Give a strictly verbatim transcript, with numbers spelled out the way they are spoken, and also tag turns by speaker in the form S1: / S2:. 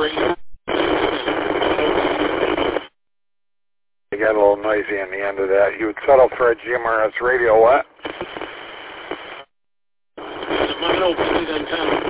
S1: radio.
S2: You got a little noisy in the end of that. You would settle for a G M R S radio what?
S1: My old antenna.